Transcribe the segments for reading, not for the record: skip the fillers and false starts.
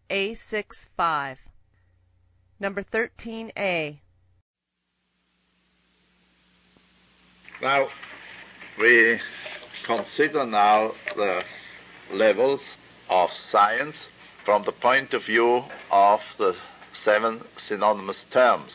A65. Number 13A. Now, we consider now the levels of science from the point of view of the 7 synonymous terms,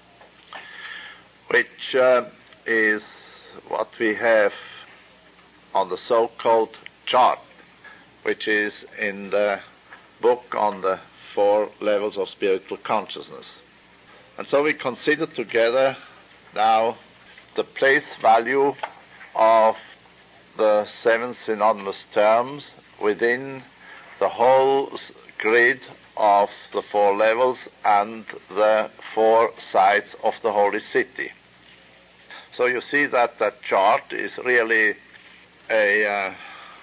which is what we have on the so-called chart, which is in the book on the 4 levels of spiritual consciousness. And so we consider together now the place value of the 7 synonymous terms within the whole grid of the 4 levels and the 4 sides of the holy city. So you see that that chart is really a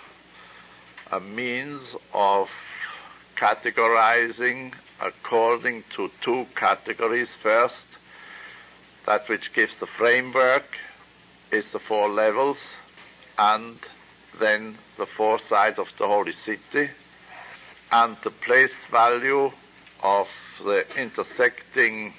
means of categorizing according to 2 categories. First, that which gives the framework is the 4 levels, and then the 4 sides of the holy city, and the place value of the intersecting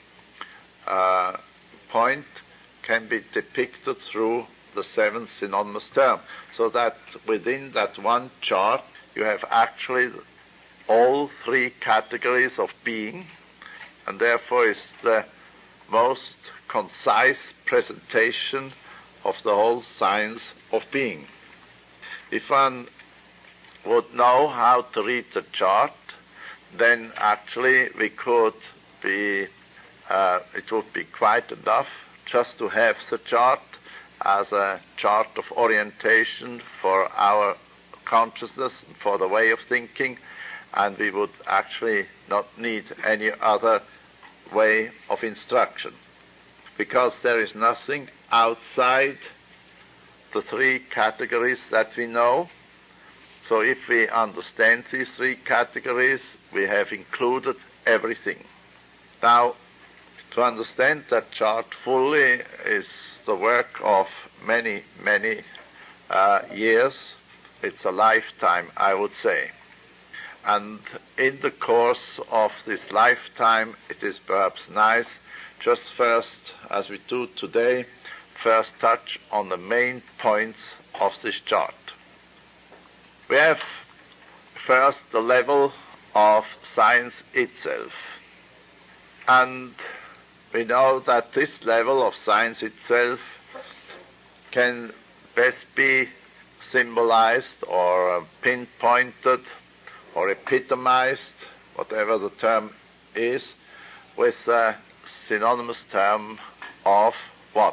point can be depicted through the 7 synonymous terms, so that within that one chart you have actually all 3 categories of being, and therefore is the most concise presentation of the whole science of being. If one would know how to read the chart, then actually we could be, it would be quite enough just to have the chart as a chart of orientation for our consciousness, for the way of thinking, and we would actually not need any other way of instruction, because there is nothing outside the 3 categories that we know. So if we understand these 3 categories, we have included everything. Now, to understand that chart fully is the work of many, many years. It's a lifetime, I would say. And in the course of this lifetime, it is perhaps nice just first, as we do today, first touch on the main points of this chart. We have first the level of science itself. And we know that this level of science itself can best be symbolized or pinpointed or epitomized, whatever the term is, with the synonymous term of what?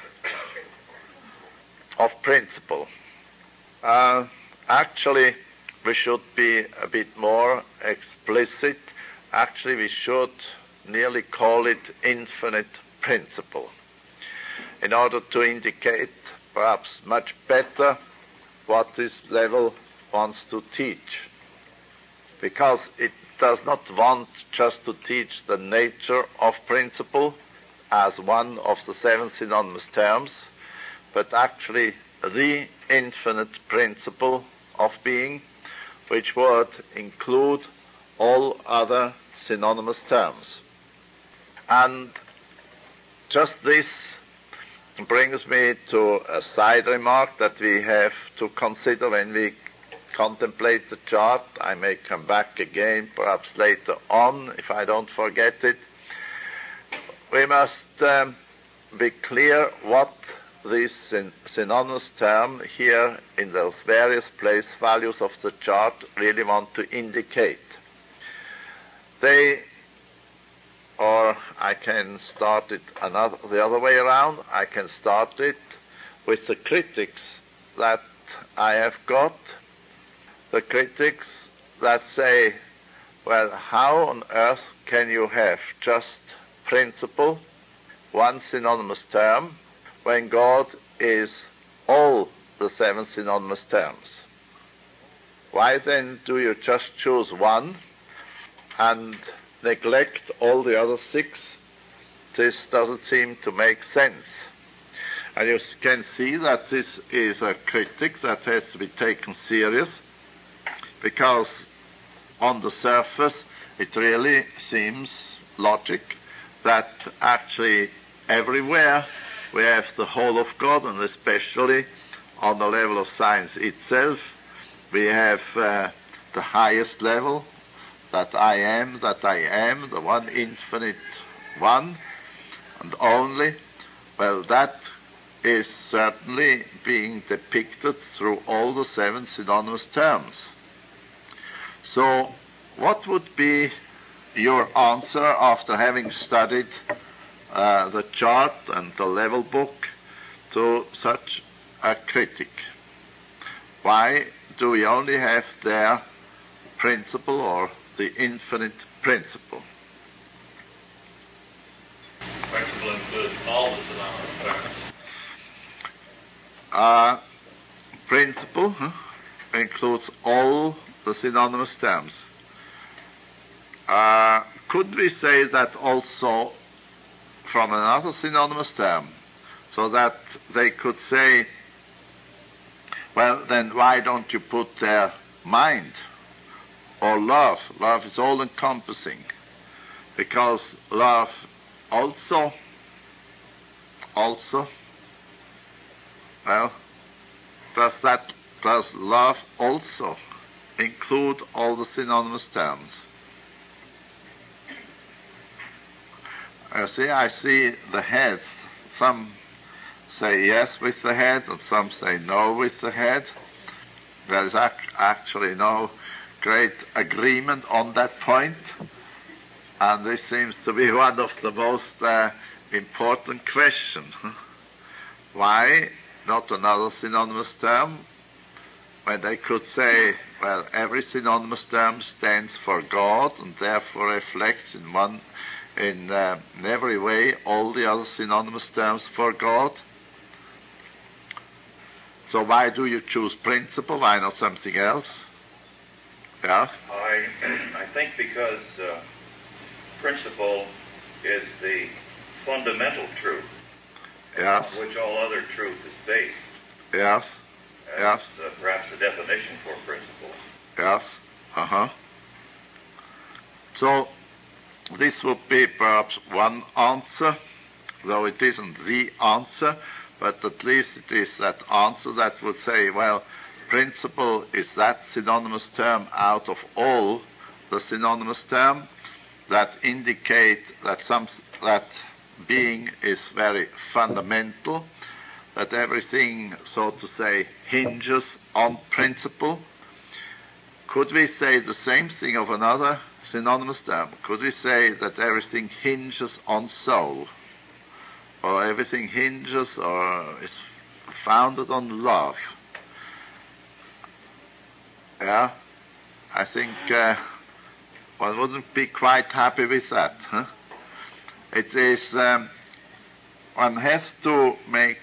Of principle. Actually, we should be a bit more explicit. Actually, we should nearly call it infinite principle, in order to indicate perhaps much better what this level wants to teach. Because it does not want just to teach the nature of principle as one of the 7 synonymous terms, but actually the infinite principle of being, which would include all other synonymous terms. And just this brings me to a side remark that we have to consider when we contemplate the chart. I may come back again, perhaps later on, if I don't forget it. We must be clear what this synonymous term here in those various place values of the chart really want to indicate. They, or I can start it the other way around, I can start it with the critics that I have got. The critics that say, well, how on earth can you have just principle, one synonymous term, when God is all the 7 synonymous terms? Why then do you just choose one and neglect all the other 6? This doesn't seem to make sense. And you can see that this is a critic that has to be taken serious, because on the surface it really seems logic that actually everywhere we have the whole of God, and especially on the level of science itself, we have the highest level, that I am, the one infinite one and only. Well, that is certainly being depicted through all the 7 synonymous terms. So, what would be your answer after having studied the chart and the level book to such a critic? Why do we only have their principle, or the infinite principle? Principle includes all the synonymous terms. Principle includes all the synonymous terms. Could we say that also from another synonymous term, so that they could say, well, then why don't you put there mind or love? Love is all-encompassing, because love also, well, does love also include all the synonymous terms? I see the heads. Some say yes with the head, and some say no with the head. There is actually no great agreement on that point, and this seems to be one of the most important questions. Why not another synonymous term, when they could say, well, every synonymous term stands for God and therefore reflects in every way all the other synonymous terms for God? So why do you choose principle? Why not something else? Yeah? I think because principle is the fundamental truth, Yes. on which all other truth is based. Yes. Yes. Perhaps the definition for principle. Yes. So this would be perhaps one answer, though it isn't the answer, but at least it is that answer that would say, well, principle is that synonymous term out of all the synonymous term that indicate that that being is very fundamental, that everything, so to say, hinges on principle. Could we say the same thing of another synonymous term? Could we say that everything hinges on soul, or everything hinges or is founded on love? Yeah, I think one wouldn't be quite happy with that. It is, one has to make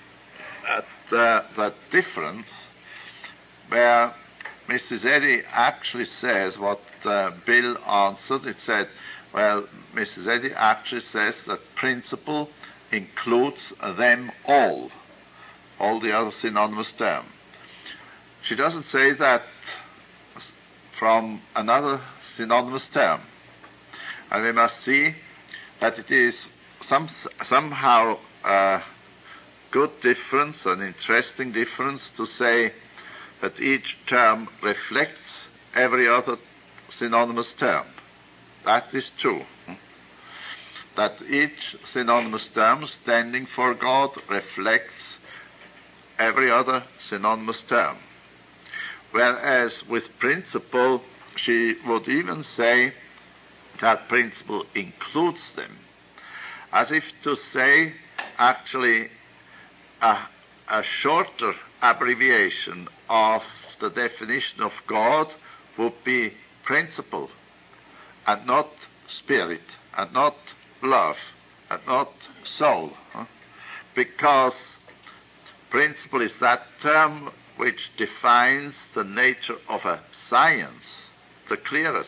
that difference where Mrs. Eddy actually says what Bill answered. It said, well, Mrs. Eddy actually says that principle includes them all the other synonymous terms. She doesn't say that from another synonymous term. And we must see that it is somehow a good difference, an interesting difference, to say that each term reflects every other synonymous term. That is true. That each synonymous term standing for God reflects every other synonymous term. Whereas with principle, she would even say that principle includes them, as if to say, actually, a shorter abbreviation of the definition of God would be principle, and not spirit, and not love, and not soul. Because principle is that term which defines the nature of a science the clearest.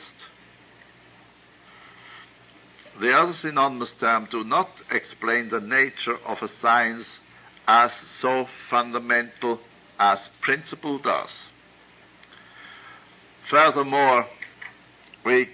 The other synonymous terms do not explain the nature of a science as so fundamental as principle does. Furthermore, we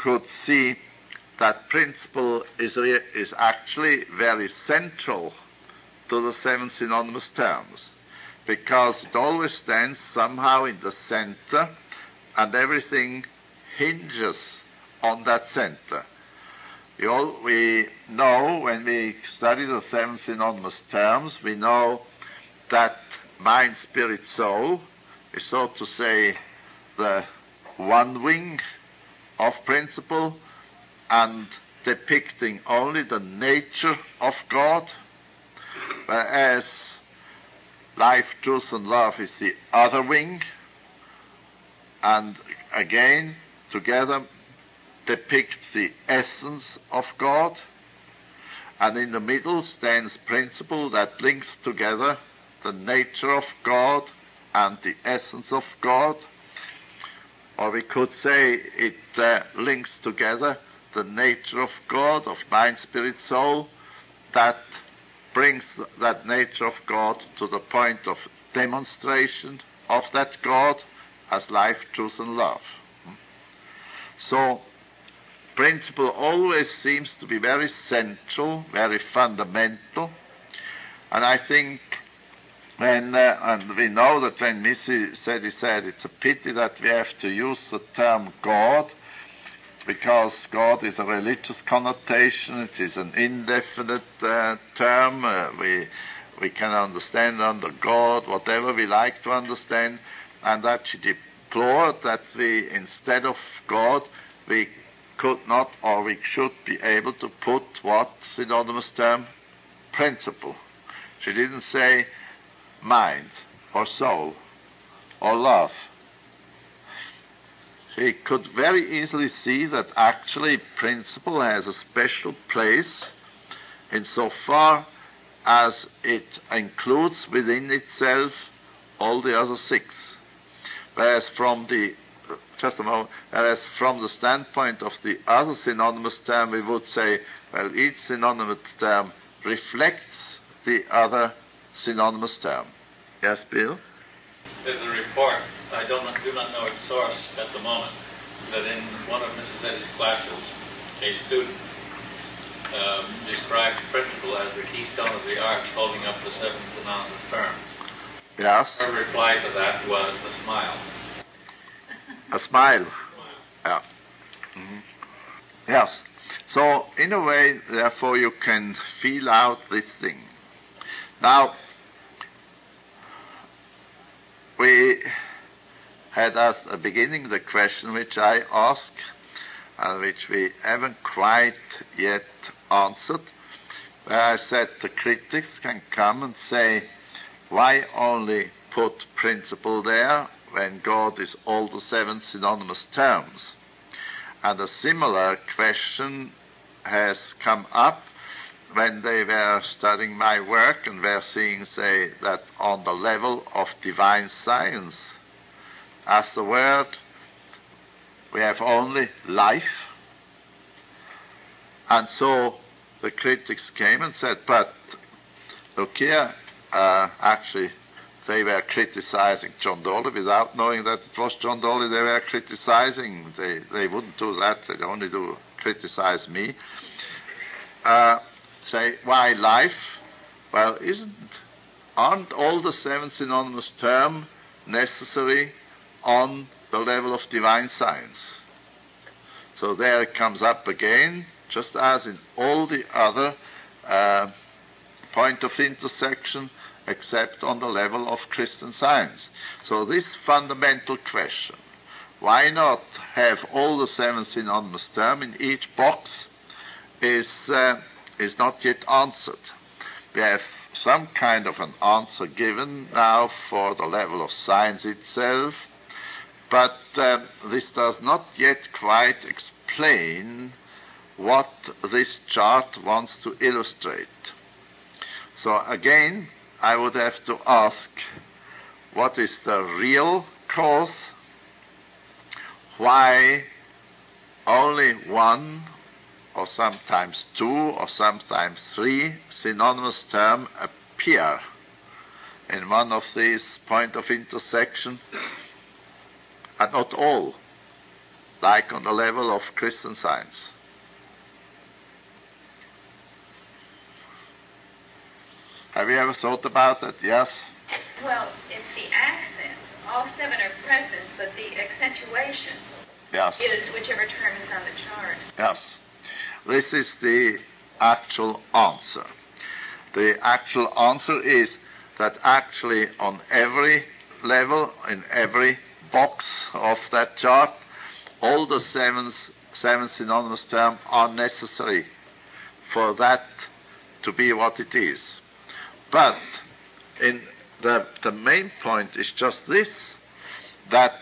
could see that principle is actually very central to the seven synonymous terms, because it always stands somehow in the center, and everything hinges on that center. We know when we study the seven synonymous terms, we know that mind, spirit, soul is, so to say, the one wing of principle, and depicting only the nature of God, whereas life, truth, and love is the other wing, and again, together depict the essence of God, and in the middle stands principle that links together the nature of God and the essence of God, or we could say it links together the nature of God, of mind, spirit, soul, that brings that nature of God to the point of demonstration of that God as life, truth, and love. So, principle always seems to be very central, very fundamental, and I think and we know that when Missy said it's a pity that we have to use the term God, because God is a religious connotation, it is an indefinite term, we can understand under God whatever we like to understand, and that she deplored that we, instead of God, we could not, or we should be able to put what synonymous term? Principle. She didn't say mind, or soul, or love. She could very easily see that actually principle has a special place insofar as it includes within itself all the other six. Whereas from the standpoint of the other synonymous term, we would say, well, each synonymous term reflects the other synonymous term. Yes, Bill? There's a report, I do not know its source at the moment, that in one of Mrs. Eddy's classes, a student described principle as the keystone of the arch holding up the seven synonymous terms. Yes. Her reply to that was a smile. A smile. Yeah. Mm-hmm. Yes. So, in a way, therefore, you can feel out this thing. Now, we had at the beginning the question which I asked, and which we haven't quite yet answered, where I said the critics can come and say, why only put principle there when God is all the seven synonymous terms? And a similar question has come up when they were studying my work and were seeing, say, that on the level of divine science, as the word, we have only life. And so the critics came and said, but look here, actually they were criticizing John Dolly without knowing that it was John Dolly they were criticizing. They wouldn't do that, they'd only criticize me. Say, why life? Well, aren't all the seven synonymous terms necessary on the level of divine science? So there it comes up again, just as in all the other point of intersection, except on the level of Christian Science. So this fundamental question, why not have all the seven synonymous terms in each box, is not yet answered. We have some kind of an answer given now for the level of science itself, but this does not yet quite explain what this chart wants to illustrate. So again, I would have to ask, what is the real cause? Why only one, or sometimes two, or sometimes three synonymous terms appear in one of these points of intersection, and not all, like on the level of Christian Science. Have you ever thought about that? Yes? Well, it's the accent. All 7 are present, but the accentuation Yes. is whichever term is on the chart. Yes. This is the actual answer. The actual answer is that actually on every level, in every box of that chart, all the seven synonymous terms are necessary for that to be what it is. But in the main point is just this, that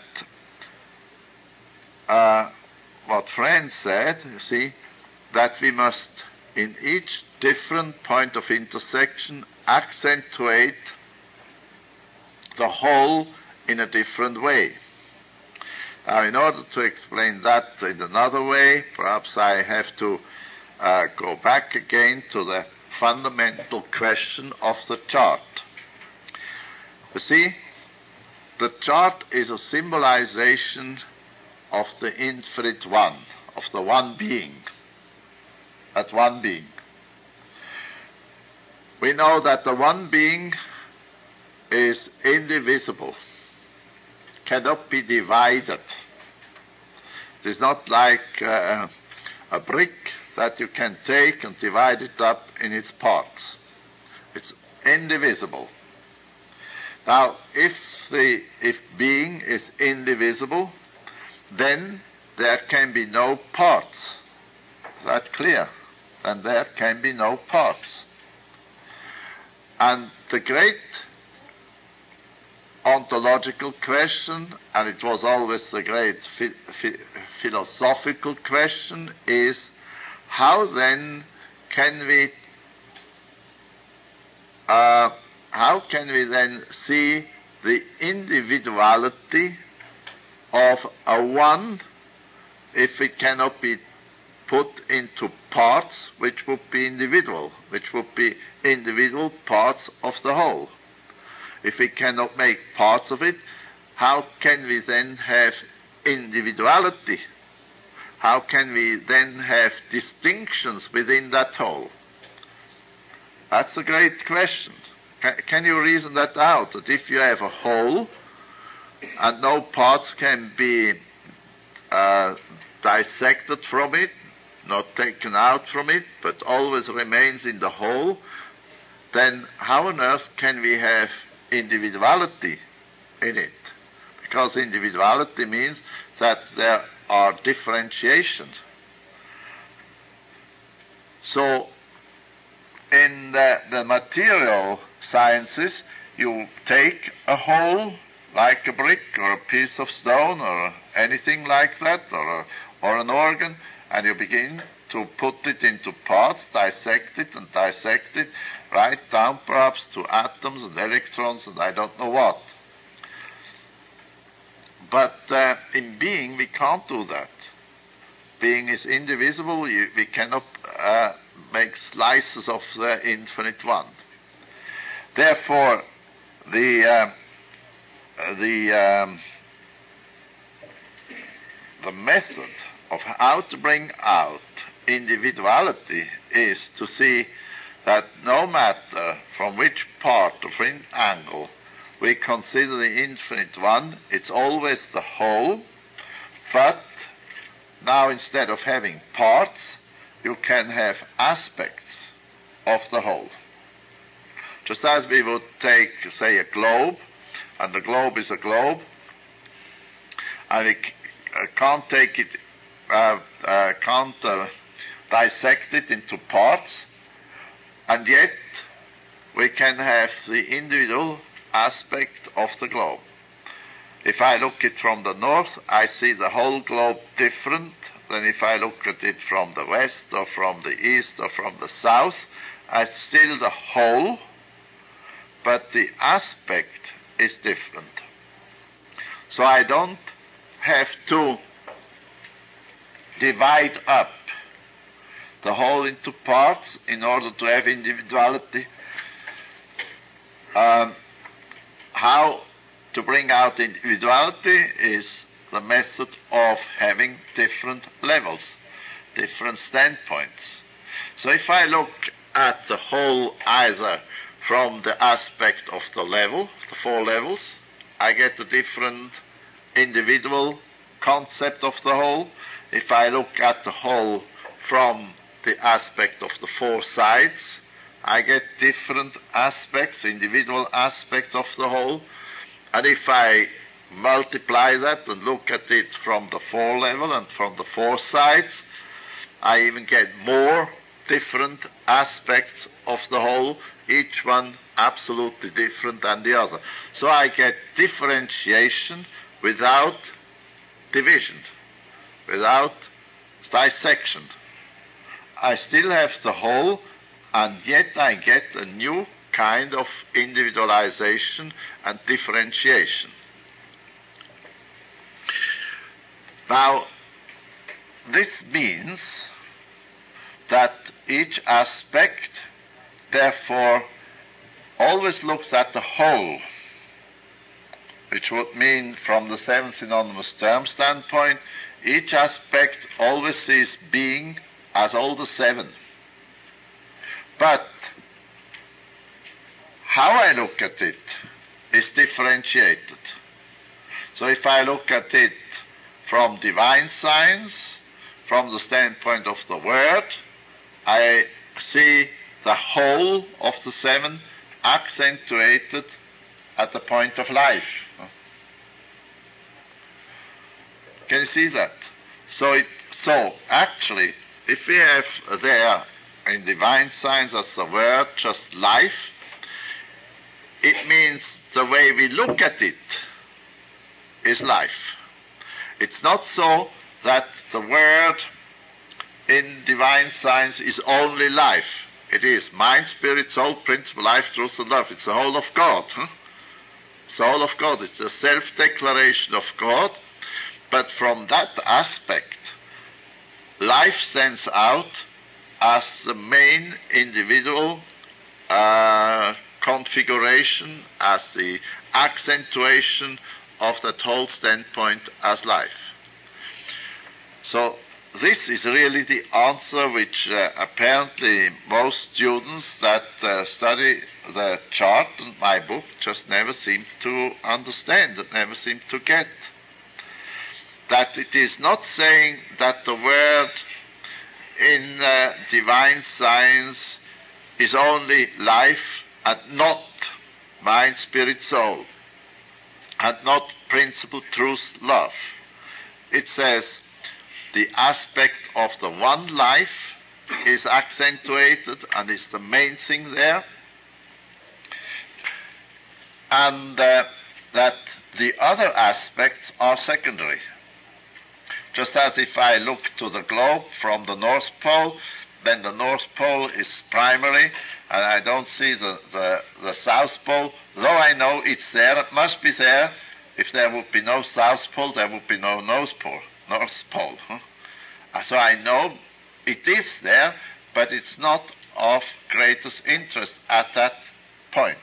what Franz said, you see, that we must in each different point of intersection accentuate the whole in a different way. Now, in order to explain that in another way, perhaps I have to go back again to the fundamental question of the chart. You see, the chart is a symbolization of the infinite one, of the one being, that one being. We know that the one being is indivisible, cannot be divided. It is not like a brick that you can take and divide it up in its parts. It's indivisible. Now, if being is indivisible, then there can be no parts. Is that clear? Then there can be no parts. And the great ontological question, and it was always the great philosophical question, is how then can we then see the individuality of a one if it cannot be put into parts which would be individual, which would be individual parts of the whole? If we cannot make parts of it, how can we then have individuality? How can we then have distinctions within that whole? That's a great question. Can you reason that out? That if you have a whole and no parts can be dissected from it, not taken out from it, but always remains in the whole, then how on earth can we have individuality in it? Because individuality means that there are differentiations. So in the material sciences, you take a whole, like a brick or a piece of stone or anything like that, or an organ, and you begin to put it into parts, dissect it, right down perhaps to atoms and electrons and I don't know what. But in being, we can't do that. Being is indivisible. We cannot make slices of the infinite one. Therefore, the method of how to bring out individuality is to see that no matter from which part or from angle we consider the infinite one, it's always the whole, but now instead of having parts, you can have aspects of the whole. Just as we would take, say, a globe, and the globe is a globe, and we can't take it, dissect it into parts, and yet we can have the individual aspect of the globe. If I look at it from the north, I see the whole globe different than if I look at it from the west or from the east or from the south. I still the whole, but the aspect is different. So I don't have to divide up the whole into parts in order to have individuality. How to bring out individuality is the method of having different levels, different standpoints. So if I look at the whole either from the aspect of the level, the four levels, I get a different individual concept of the whole. If I look at the whole from the aspect of the four sides, I get different aspects, individual aspects of the whole. And if I multiply that and look at it from the four level and from the four sides, I even get more different aspects of the whole, each one absolutely different than the other. So I get differentiation without division, without dissection. I still have the whole, and yet I get a new kind of individualization and differentiation. Now, this means that each aspect, therefore, always looks at the whole, which would mean from the seven synonymous term standpoint, each aspect always sees being as all the seven. But how I look at it is differentiated. So if I look at it from divine science, from the standpoint of the Word, I see the whole of the seven accentuated at the point of life. Can you see that? So actually, if we have there in divine science as the Word just life, it means the way we look at it is life. It's not so that the Word in divine science is only life. It is mind, spirit, soul, principle, life, truth, and love. It's the whole of God. It's the whole of God. It's the self-declaration of God. But from that aspect, life stands out as the main individual configuration, as the accentuation of that whole standpoint as life. So this is really the answer which apparently most students that study the chart and my book just never seem to understand, that never seem to get. That it is not saying that the Word in divine science is only life and not mind, spirit, soul, and not principle, truth, love. It says the aspect of the one life is accentuated and is the main thing there, and that the other aspects are secondary. Just as if I look to the globe from the North Pole, then the North Pole is primary, and I don't see the South Pole. Though I know it's there, it must be there. If there would be no South Pole, there would be no North Pole. So I know it is there, but it's not of greatest interest at that point.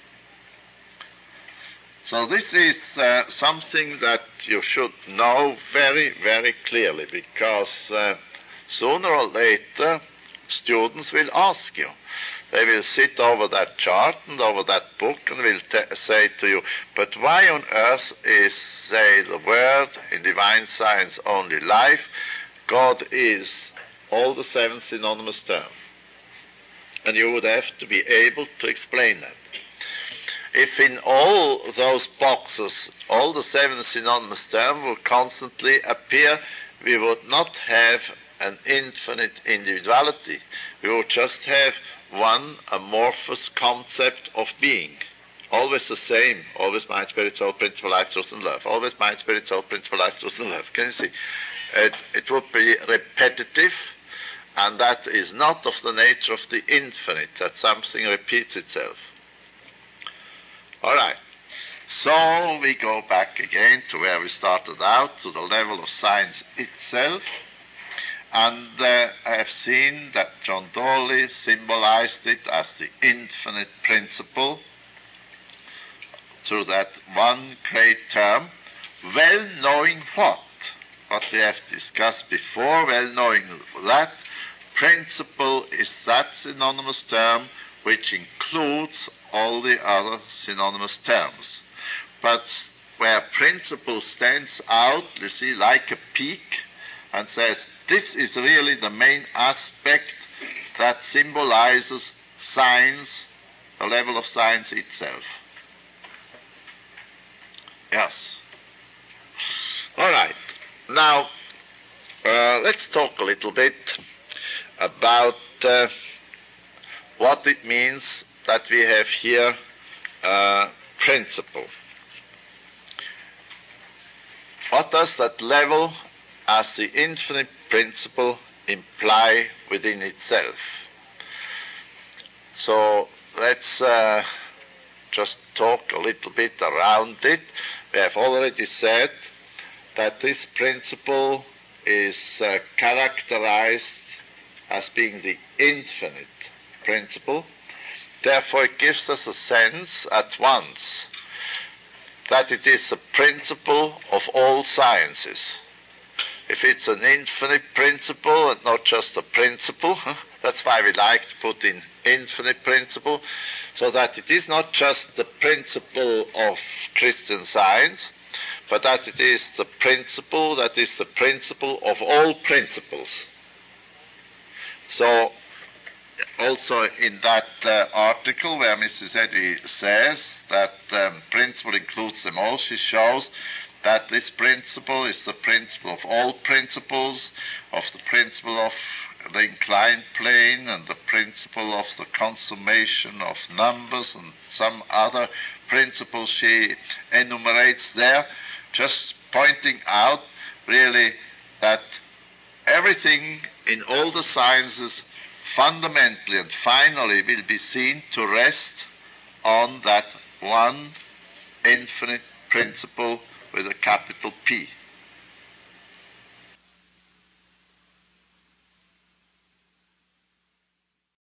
So this is something that you should know very, very clearly, because sooner or later students will ask you. They will sit over that chart and over that book and will say to you, but why on earth is, say, the Word in divine science only life? God is all the seven synonymous terms. And you would have to be able to explain that. If in all those boxes all the seven synonymous terms would constantly appear, we would not have an infinite individuality. We would just have one amorphous concept of being. Always the same. Always mind, spirit, soul, principle, life, truth, and love. Always mind, spirit, soul, principle, life, truth, and love. Can you see? It would be repetitive, and that is not of the nature of the infinite, that something repeats itself. All right. So we go back again to where we started out, to the level of science itself. And I have seen that John Dawley symbolized it as the infinite principle through that one great term, well knowing what? What we have discussed before, well knowing that principle is that synonymous term which includes all the other synonymous terms. But where principle stands out, you see, like a peak, and says, this is really the main aspect that symbolizes science, the level of science itself. Yes. All right. Now, let's talk a little bit about what it means that we have here principle. What does that level as the infinite principle imply within itself? So let's just talk a little bit around it. We have already said that this principle is characterized as being the infinite principle. Therefore, it gives us a sense at once that it is the principle of all sciences. If it's an infinite principle and not just a principle, that's why we like to put in infinite principle, so that it is not just the principle of Christian Science, but that it is the principle that is the principle of all principles. So, also in that article where Mrs. Eddy says that principle includes them all, she shows that this principle is the principle of all principles, of the principle of the inclined plane and the principle of the consummation of numbers and some other principles she enumerates there, just pointing out really that everything in all the sciences fundamentally and finally will be seen to rest on that one infinite principle with a capital P.